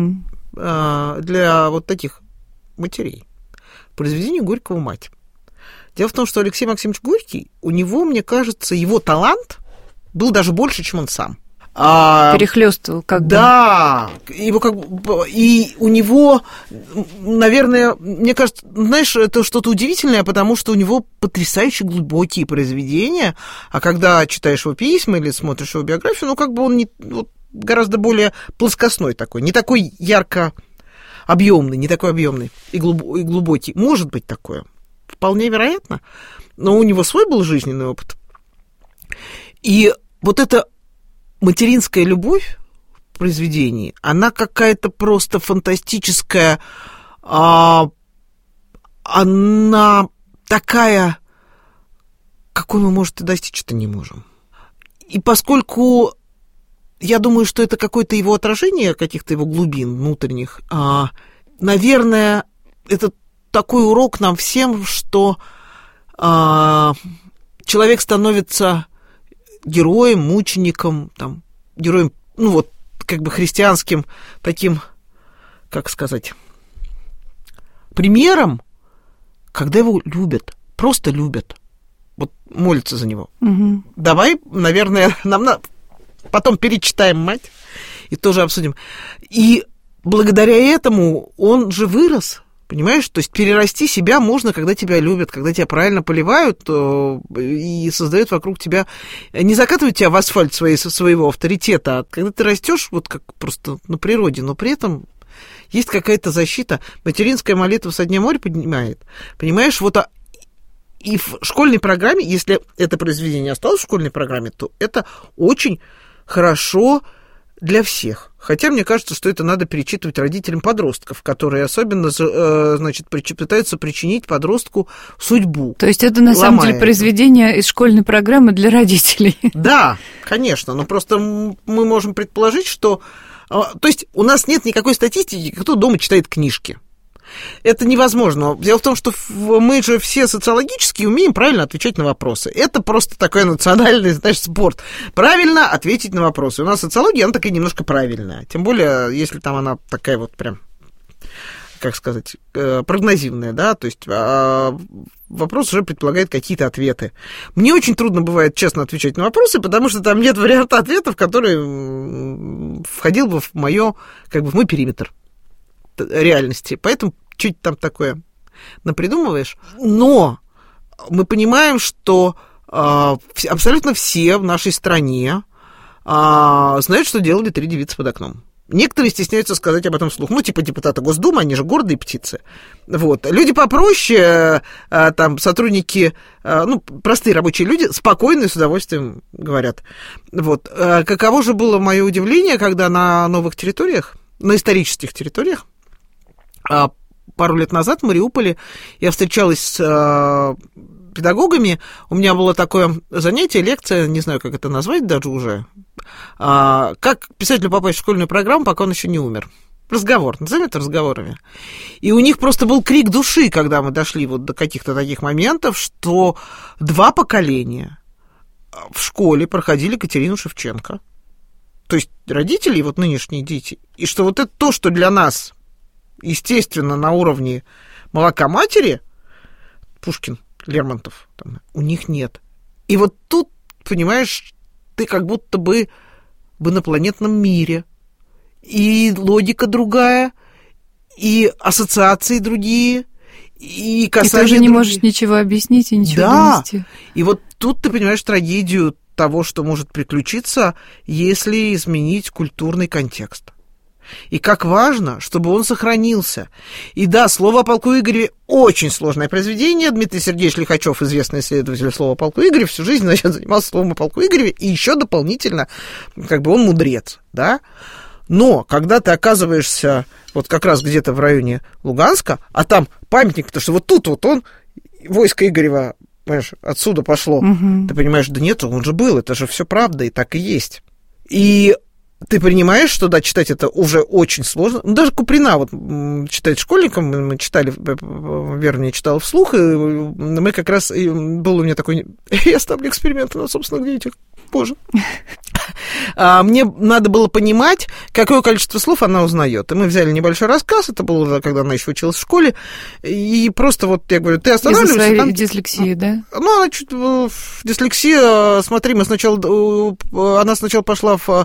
для вот таких матерей? Произведение Горького «Мать». Дело в том, что Алексей Максимович Горький, у него, мне кажется, его талант был даже больше, чем он сам. Перехлёстывал как-то. Да, и у него, наверное, мне кажется, знаешь, это что-то удивительное, потому что у него потрясающе глубокие произведения, а когда читаешь его письма или смотришь его биографию, он гораздо более плоскостной такой, не такой ярко объемный, не такой объемный и глубокий. Может быть такое, вполне вероятно, но у него свой был жизненный опыт. И вот это материнская любовь в произведении, она какая-то просто фантастическая, она такая, какой мы, может, и достичь-то не можем. И поскольку я думаю, что это какое-то его отражение каких-то его глубин внутренних, наверное, это такой урок нам всем, что человек становится героем, мучеником, там, героем, христианским таким, как сказать, примером, когда его любят, просто любят, вот молятся за него. Угу. Давай, наверное, потом перечитаем «Мать» и тоже обсудим. И благодаря этому он же вырос Понимаешь? То есть перерасти себя можно, когда тебя любят, когда тебя правильно поливают и создают вокруг тебя, не закатывают тебя в асфальт своего авторитета, а когда ты растешь вот как просто на природе, но при этом есть какая-то защита. Материнская молитва со дня моря поднимает. Понимаешь, вот и в школьной программе, если это произведение осталось в школьной программе, то это очень хорошо для всех. Хотя мне кажется, что это надо перечитывать родителям подростков, которые особенно, значит, пытаются причинить подростку судьбу. То есть это на самом деле произведение из школьной программы для родителей. Да, конечно, но просто мы можем предположить, что... То есть у нас нет никакой статистики, кто дома читает книжки. Это невозможно. Дело в том, что мы же все социологически умеем правильно отвечать на вопросы. Это просто такой национальный, знаешь, спорт. Правильно ответить на вопросы. У нас социология, она такая немножко правильная. Тем более, если там она такая вот прям, как сказать, прогнозивная, да, то есть вопрос уже предполагает какие-то ответы. Мне очень трудно бывает честно отвечать на вопросы, потому что там нет варианта ответов, который входил бы в мой периметр реальности. Поэтому чуть там такое напридумываешь. Но мы понимаем, что абсолютно все в нашей стране знают, что делали 3 девицы под окном. Некоторые стесняются сказать об этом вслух. Ну, типа депутаты Госдумы, они же гордые птицы. Вот. Люди попроще, там, сотрудники, простые рабочие люди, спокойно и с удовольствием говорят. Вот. Каково же было мое удивление, когда на новых территориях, на исторических территориях, пару лет назад в Мариуполе я встречалась с педагогами, у меня было такое занятие, лекция, не знаю, как это назвать даже уже, как писателю попасть в школьную программу, пока он еще не умер. Разговор, назовем это разговорами. И у них просто был крик души, когда мы дошли вот до каких-то таких моментов, что 2 поколения в школе проходили Катерину Шевченко. То есть родители, вот нынешние дети, и что вот это то, что для нас, естественно, на уровне молока матери, Пушкин, Лермонтов, там, у них нет. И вот тут, понимаешь, ты как будто бы в инопланетном мире. И логика другая, и ассоциации другие, и касания. И ты уже не можешь ничего объяснить и ничего донести. И вот тут ты понимаешь трагедию того, что может приключиться, если изменить культурный контекст. И как важно, чтобы он сохранился. И да, «Слово о полку Игореве» очень сложное произведение. Дмитрий Сергеевич Лихачев, известный исследователь слова о полку Игореве, всю жизнь, значит, занимался словом о полку Игореве, и еще дополнительно, он мудрец, да. Но когда ты оказываешься вот как раз где-то в районе Луганска, а там памятник, потому что вот тут вот он, войско Игорева, понимаешь, отсюда пошло, ты понимаешь, да нет, он же был, это же все правда, и так и есть. И ты понимаешь, что, да, читать это уже очень сложно. Даже Куприна вот читать школьникам, мы читали, вернее, читала вслух, и мы как раз, был у меня такой, я ставлю эксперименты на собственных детях, боже. Мне надо было понимать, какое количество слов она узнает. И мы взяли небольшой рассказ, это было уже, когда она еще училась в школе, и просто вот, я говорю, ты останавливаешься. Из-за своей дислексии, да? Ну, она чуть дислексия, смотри, она сначала пошла в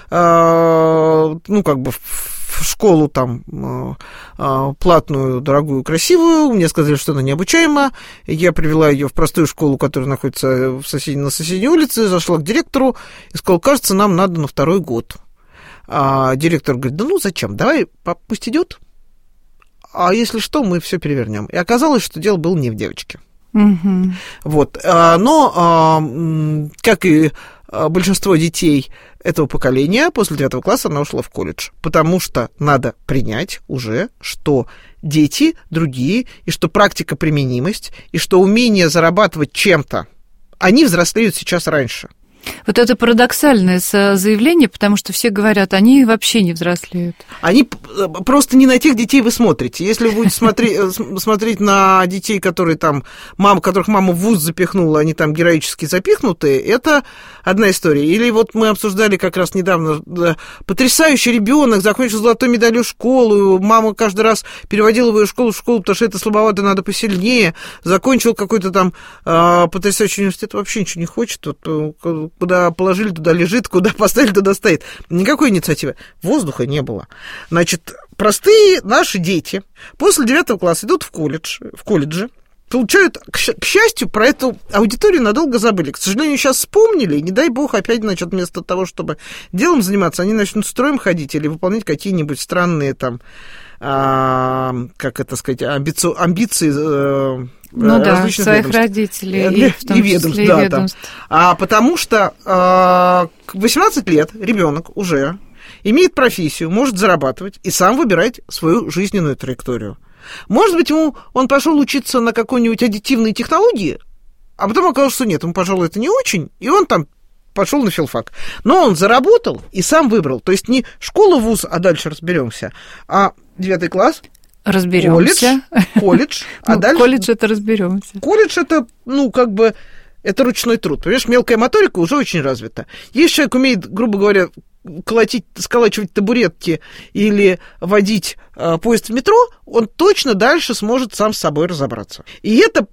школу там платную, дорогую, красивую. Мне сказали, что она необучаема. Я привела ее в простую школу, которая находится на соседней улице, зашла к директору и сказала, кажется, нам надо на 2-й год. А директор говорит, да ну зачем, давай пусть идет. А если что, мы все перевернем. И оказалось, что дело было не в девочке. Вот. Но, как и большинство детей этого поколения, после 9 класса она ушла в колледж, потому что надо принять уже, что дети другие, и что практика применимость, и что умение зарабатывать чем-то, они взрослеют сейчас раньше. Вот это парадоксальное заявление, потому что все говорят, они вообще не взрослеют. Они просто не на тех детей вы смотрите. Если вы будете смотреть на детей, которые там, которых мама в вуз запихнула, они там героически запихнуты, это одна история. Или вот мы обсуждали как раз недавно, потрясающий ребенок, закончил золотой медалью школу, мама каждый раз переводила его из школы в школу, потому что это слабовато, надо посильнее, закончил какой-то там потрясающий университет, вообще ничего не хочет, вот, куда положили, туда лежит, куда поставили, туда стоит. Никакой инициативы. Воздуха не было. Значит, простые наши дети после 9 класса идут в колледжи, получают, к счастью, про эту аудиторию надолго забыли. К сожалению, сейчас вспомнили, и не дай бог опять, значит, вместо того, чтобы делом заниматься, они начнут строем ходить или выполнять какие-нибудь странные там, как это сказать, амбиции различных своих ведомств. родителей И ведомств, да, ведомств. Потому что 18 лет ребенок уже имеет профессию, может зарабатывать и сам выбирать свою жизненную траекторию. Может быть, он пошел учиться на какой-нибудь аддитивные технологии, а потом оказалось, что нет, ему, пожалуй, это не очень, и он там пошел на филфак. Но он заработал и сам выбрал. То есть не школа, вуз, а дальше разберемся, а 9 класс. Разберемся. Колледж. А дальше... Колледж это разберемся. Колледж это, это ручной труд. Понимаешь, мелкая моторика уже очень развита. Если человек умеет, грубо говоря, сколачивать табуретки или водить поезд в метро, он точно дальше сможет сам с собой разобраться. И это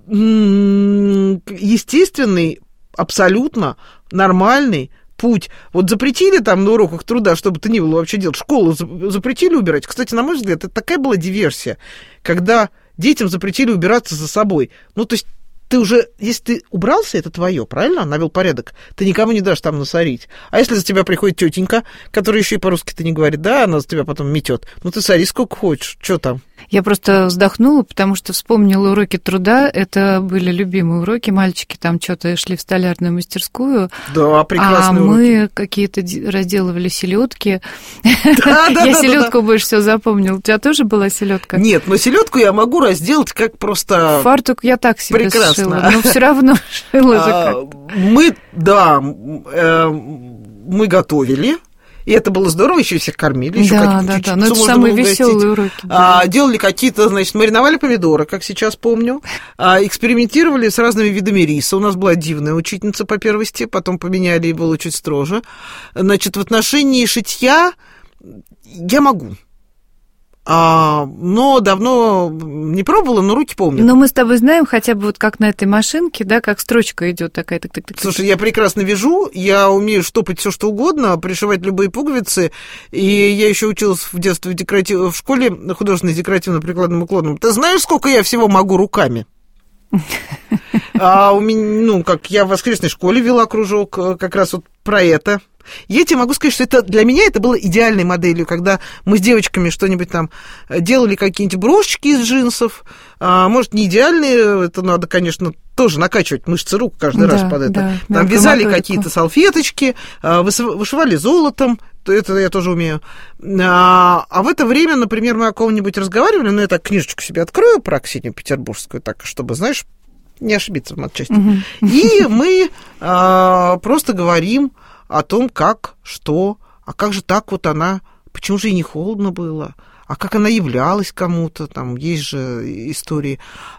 естественный, абсолютно нормальный путь. Вот запретили там на уроках труда, чтобы ты ни было вообще делать, школу запретили убирать. Кстати, на мой взгляд, это такая была диверсия, когда детям запретили убираться за собой. То есть ты уже, если ты убрался, это твое, правильно? Навел порядок. Ты никому не дашь там насорить. А если за тебя приходит тетенька, которая еще и по-русски-то не говорит, да, она за тебя потом метет. Ты сори сколько хочешь, что там? Я просто вздохнула, потому что вспомнила уроки труда. Это были любимые уроки. Мальчики там что-то шли в столярную мастерскую. Да, прекрасные уроки. Мы какие-то разделывали селедки. Я селедку больше всего запомнила. У тебя тоже была селедка? Нет, но селедку я могу разделать как просто. Фартук я так себе сшила, но все равно шила же как. Мы готовили. И это было здорово, еще всех кормили. Еще да, но это самые веселые уроки. Делали какие-то, мариновали помидоры, как сейчас помню. Экспериментировали с разными видами риса. У нас была дивная учительница по первости, потом поменяли и было чуть строже. В отношении шитья я могу. Но давно не пробовала, но руки помню. Но мы с тобой знаем хотя бы как на этой машинке, да, как строчка идет такая. Слушай, я прекрасно вяжу, я умею штопать все что угодно, пришивать любые пуговицы, и я еще училась в детстве в школе художественной декоративно-прикладным уклоном. Ты знаешь, сколько я всего могу руками? У меня, я в воскресной школе вела кружок как раз про это. Я тебе могу сказать, что для меня это было идеальной моделью, когда мы с девочками что-нибудь там делали, какие-нибудь брошечки из джинсов. Может, не идеальные, это надо, конечно, тоже накачивать мышцы рук каждый раз под это. Там вязали какие-то салфеточки, вышивали золотом, это я тоже умею. А в это время, например, мы о ком-нибудь разговаривали, я так книжечку себе открою про Ксению Петербургскую, так, чтобы, знаешь, не ошибиться в матчасти. И мы просто говорим о том, как, что, а как же так она, почему же ей не холодно было, а как она являлась кому-то, там есть же истории,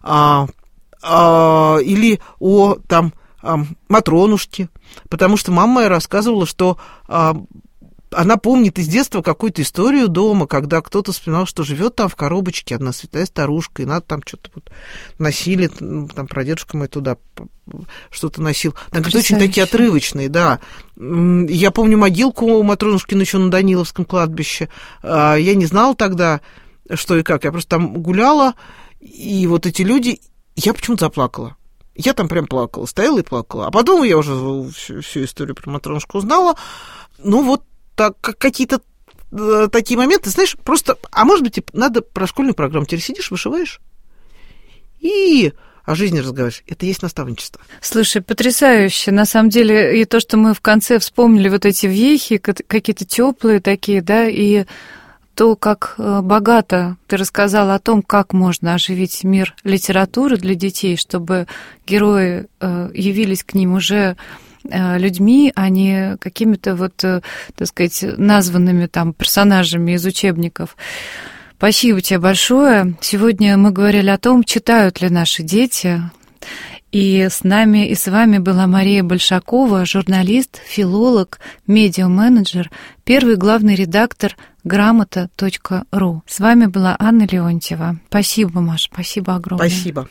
или о Матронушке, потому что мама моя рассказывала, что она помнит из детства какую-то историю дома, когда кто-то вспоминал, что живет там в коробочке одна святая старушка, и надо там что-то носили, там прадедушка мой туда что-то носил. Там очень такие отрывочные, да. Я помню могилку у Матронушкина еще на Даниловском кладбище. Я не знала тогда, что и как. Я просто там гуляла, и эти люди... Я почему-то заплакала. Я там прям плакала, стояла и плакала. А потом я уже всю историю про Матронушку узнала. Так, какие-то такие моменты, знаешь, просто... А может быть, надо про школьную программу. Теперь сидишь, вышиваешь и о жизни разговариваешь. Это и есть наставничество. Слушай, потрясающе. На самом деле, и то, что мы в конце вспомнили эти вехи, какие-то теплые такие, да, и то, как богато ты рассказала о том, как можно оживить мир литературы для детей, чтобы герои явились к ним уже людьми, а не какими-то так сказать, названными там персонажами из учебников. Спасибо тебе большое. Сегодня мы говорили о том, читают ли наши дети. И с нами и с вами была Мария Большакова, журналист, филолог, медиа-менеджер, первый главный редактор грамота.ру. С вами была Анна Леонтьева. Спасибо, Маш, спасибо огромное. Спасибо.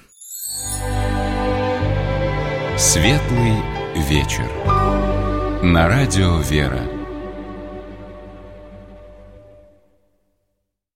Светлый вечер. На радио «Вера».